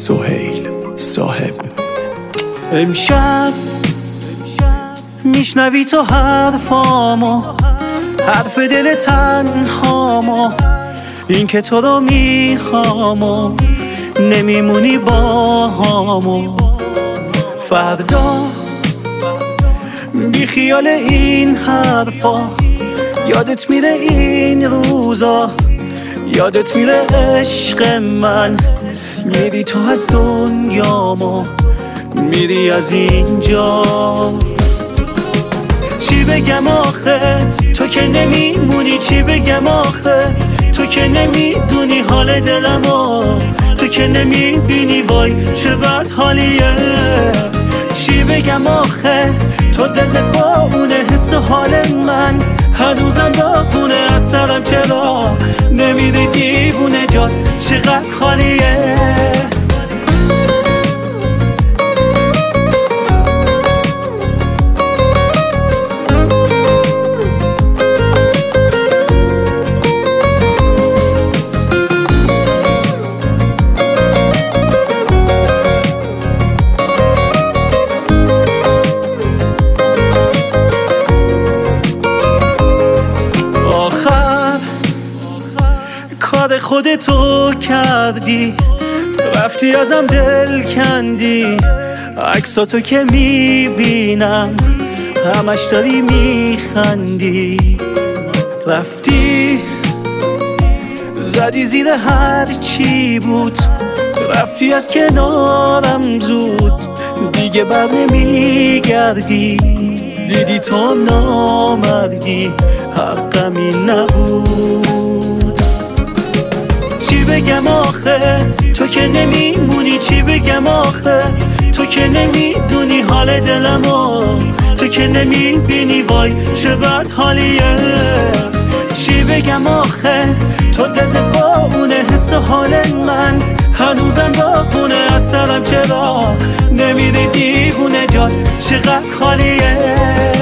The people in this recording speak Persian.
سهیل صاحب. امشب میشنوی تو حرفامو، حرف دل تنهامو، این که تو رو میخوامو نمیمونی با همو. فردا بی خیال این حرفا، یادت میره این روزا، یادت میره عشق من، میری تو از دنیامو، میری از اینجا. چی بگم آخه تو که نمیمونی، چی بگم آخه تو که نمیدونی حال دلمو، تو که نمیبینی وای چه بد حالیه. چی بگم آخه تو دلت با اونه حس حال من، هنوزم داغونه از سرم، چرا نمیری دیوونه جات چقدر خالیه. کار خودتو کردی، رفتی ازم دل کندی، عکساتو که میبینم همش داری میخندی. رفتی زدی زیر هر چی بود، رفتی از کنارم زود، دیگه بر نمیگردی، دیدی تو نامردی، حقمی نبود. چی بگم آخه تو که نمیمونی، چی بگم آخه تو که نمیدونی حال دلمو، تو که نمیبینی وای چه بد حالیه. چی بگم آخه تو دلت با اونه حس حال من، هنوزم داغونه از سرم، چرا نمیری دیوونه جات چقدر خالیه.